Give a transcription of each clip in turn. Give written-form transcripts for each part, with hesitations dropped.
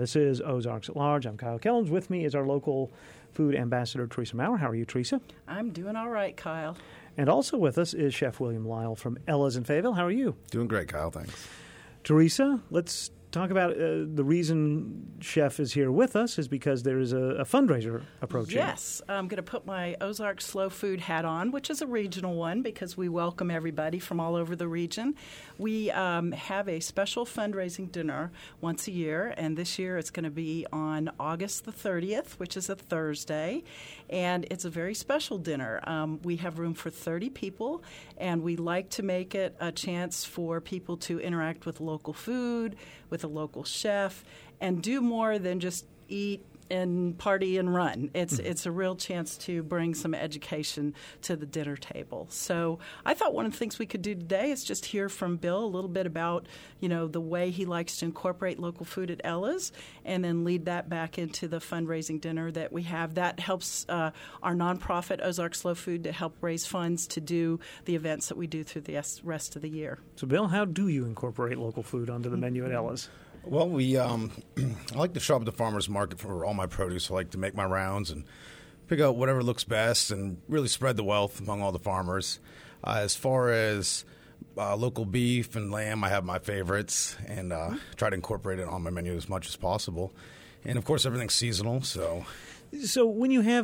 This is Ozarks at Large. I'm Kyle Kellums. With me is our local food ambassador, Teresa Maurer. How are you, Teresa? I'm doing all right, Kyle. And also with us is Chef William Lyle from Ella's in Fayetteville. How are you? Doing great, Kyle. Thanks. Teresa, let's talk about the reason Chef is here with us is because there is a fundraiser approaching. Yes. I'm going to put my Ozark Slow Food hat on, which is a regional one because we welcome everybody from all over the region. We have a special fundraising dinner once a year, and this year it's going to be on August the 30th, which is a Thursday, and it's a very special dinner. We have room for 30 people, and we like to make it a chance for people to interact with local food, with a local chef, and do more than just eat and party and run. It's a real chance to bring some education to the dinner table. So I thought one of the things we could do today is just hear from Bill a little bit about, the way he likes to incorporate local food at Ella's, and then lead that back into the fundraising dinner that we have. That helps our nonprofit, Ozark Slow Food, to help raise funds to do the events that we do through the rest of the year. So, Bill, how do you incorporate local food onto the menu at Ella's? Well, I like to shop at the farmer's market for all my produce. I like to make my rounds and pick out whatever looks best and really spread the wealth among all the farmers. As far as local beef and lamb, I have my favorites and try to incorporate it on my menu as much as possible. And, of course, everything's seasonal, so... So when you're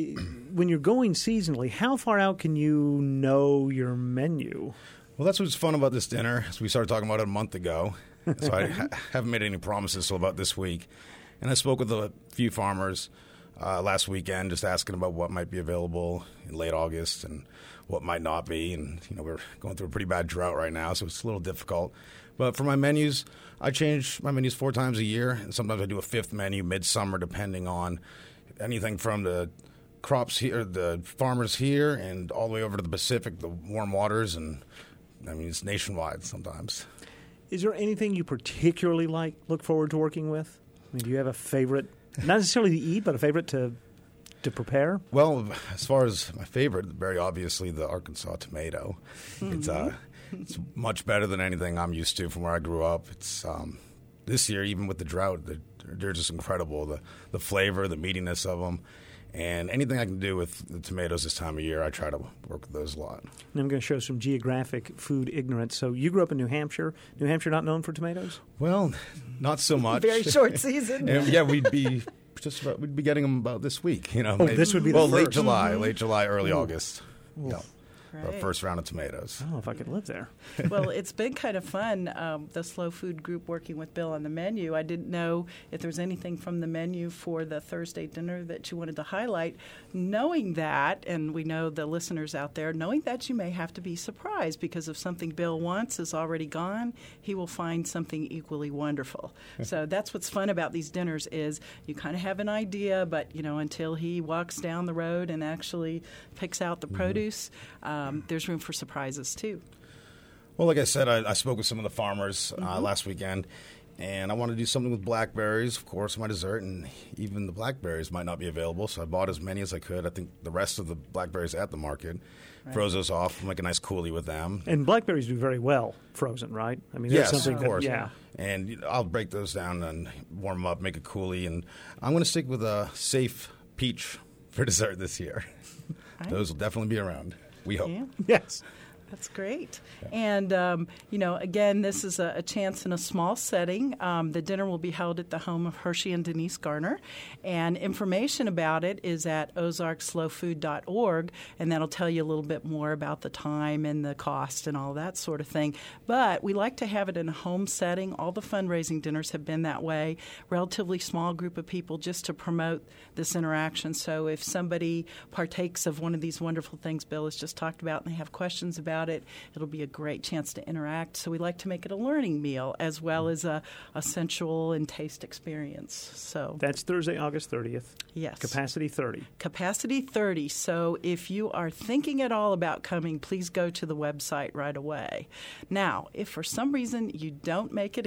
going seasonally, how far out can you know your menu? Well, that's what's fun about this dinner. So we started talking about it a month ago. So I haven't made any promises until about this week. And I spoke with a few farmers last weekend just asking about what might be available in late August and what might not be. And, we're going through a pretty bad drought right now, so it's a little difficult. But for my menus, I change my menus 4 times a year. And sometimes I do a 5th menu midsummer depending on anything from the crops here, the farmers here, and all the way over to the Pacific, the warm waters. And, it's nationwide sometimes. Is there anything you particularly look forward to working with? Do you have a favorite, not necessarily to eat, but a favorite to prepare? Well, as far as my favorite, very obviously the Arkansas tomato. Mm-hmm. It's much better than anything I'm used to from where I grew up. It's this year, even with the drought, they're just incredible. The flavor, the meatiness of them. And anything I can do with the tomatoes this time of year, I try to work with those a lot. And I'm going to show some geographic food ignorance. So you grew up in New Hampshire. New Hampshire not known for tomatoes? Well, not so much. Very short season. Yeah, we'd be getting them about this week. This would be the first. Late July, early August. Yeah. Right. Our first round of tomatoes. I don't know if I could live there. Well, it's been kind of fun, the Slow Food group working with Bill on the menu. I didn't know if there was anything from the menu for the Thursday dinner that you wanted to highlight. Knowing that, and we know the listeners out there, knowing that you may have to be surprised because if something Bill wants is already gone, he will find something equally wonderful. So that's what's fun about these dinners is you kind of have an idea, but, until he walks down the road and actually picks out the produce, there's room for surprises, too. Well, like I said, I spoke with some of the farmers last weekend, and I want to do something with blackberries, of course, my dessert, and even the blackberries might not be available, so I bought as many as I could. I think the rest of the blackberries at the market, froze those off, make a nice coulis with them. And blackberries do very well frozen, right? Yes, that's something of course. Yeah. And I'll break those down and warm them up, make a coulis, and I'm going to stick with a safe peach for dessert this year. Right. Those will definitely be around. We hope. Yeah. Yes. That's great. Yeah. And, again, this is a chance in a small setting. The dinner will be held at the home of Hershey and Denise Garner. And information about it is at ozarkslowfood.org, and that'll tell you a little bit more about the time and the cost and all that sort of thing. But we like to have it in a home setting. All the fundraising dinners have been that way. Relatively small group of people just to promote this interaction. So if somebody partakes of one of these wonderful things Bill has just talked about and they have questions about it, it'll be a great chance to interact. So we like to make it a learning meal as well as a sensual and taste experience. So that's Thursday, August 30th. Yes. Capacity 30. Capacity 30. So if you are thinking at all about coming, please go to the website right away. Now, if for some reason you don't make it in,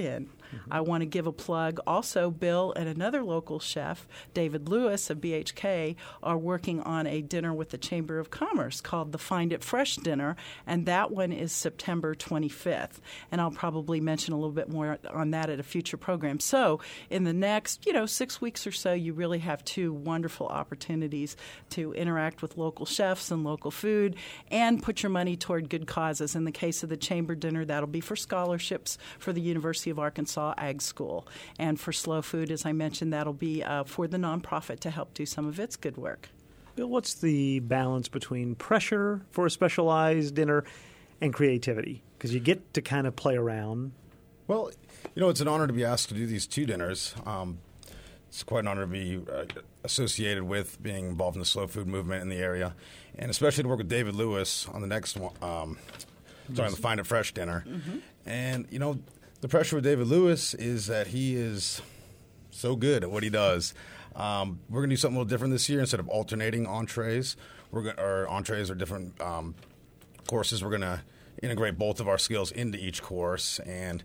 I want to give a plug. Also, Bill and another local chef, David Lewis of BHK, are working on a dinner with the Chamber of Commerce called the Find It Fresh Dinner, and that one is September 25th. And I'll probably mention a little bit more on that at a future program. So in the next, 6 weeks or so, you really have two wonderful opportunities to interact with local chefs and local food and put your money toward good causes. In the case of the Chamber Dinner, that'll be for scholarships for the University of Arkansas Ag School. And for Slow Food, as I mentioned, that'll be for the nonprofit to help do some of its good work. Bill, what's the balance between pressure for a specialized dinner and creativity? Because you get to kind of play around. Well, it's an honor to be asked to do these two dinners. It's quite an honor to be associated with being involved in the slow food movement in the area, and especially to work with David Lewis on the next one, the Find It Fresh dinner. Mm-hmm. And, the pressure with David Lewis is that he is so good at what he does. We're going to do something a little different this year. Instead of alternating entrees, our entrees are different courses. We're going to integrate both of our skills into each course, and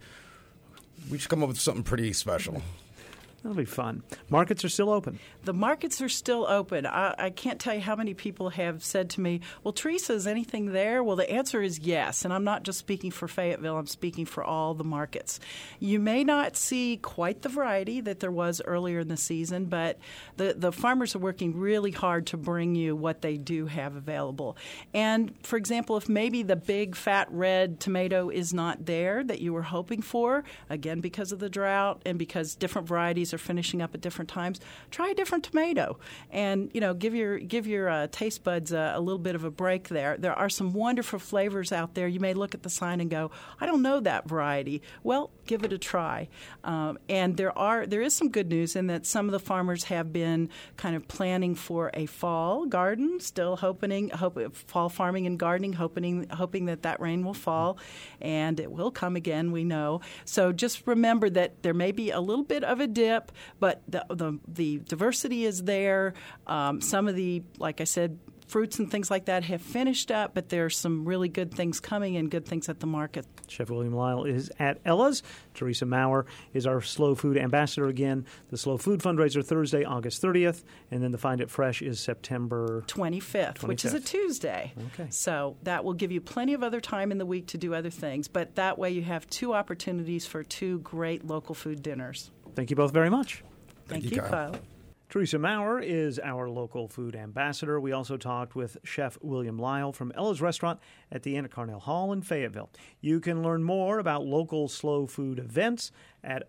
we should come up with something pretty special. That'll be fun. Markets are still open. The markets are still open. I can't tell you how many people have said to me, well, Teresa, is anything there? Well, the answer is yes. And I'm not just speaking for Fayetteville. I'm speaking for all the markets. You may not see quite the variety that there was earlier in the season, but the farmers are working really hard to bring you what they do have available. And, for example, if maybe the big, fat, red tomato is not there that you were hoping for, again, because of the drought and because different varieties are finishing up at different times, try a different tomato and give your taste buds a little bit of a break there. There are some wonderful flavors out there. You may look at the sign and go, I don't know that variety. Well, give it a try. And there is some good news in that some of the farmers have been kind of planning for a fall garden, still fall farming and gardening, hoping that rain will fall, and it will come again, we know. So just remember that there may be a little bit of a dip, but the diversity is there. Some of the, like I said, fruits and things like that have finished up, but there's some really good things coming and good things at the market. Chef William Lyle is at Ella's. Teresa Maurer is our Slow Food ambassador again. The Slow Food fundraiser Thursday, August 30th, and then the Find It Fresh is September 25th, which is a Tuesday. Okay. So that will give you plenty of other time in the week to do other things, but that way you have two opportunities for two great local food dinners. Thank you both very much. Thank you, Kyle. Teresa Maurer is our local food ambassador. We also talked with Chef William Lyle from Ella's Restaurant at the Inn at Carnell Hall in Fayetteville. You can learn more about local slow food events at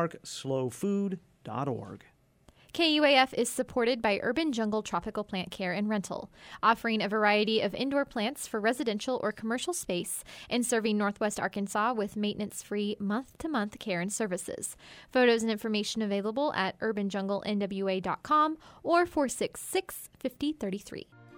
ozarkslowfood.org. KUAF is supported by Urban Jungle Tropical Plant Care and Rental, offering a variety of indoor plants for residential or commercial space and serving Northwest Arkansas with maintenance-free month-to-month care and services. Photos and information available at urbanjunglenwa.com or 466-5033.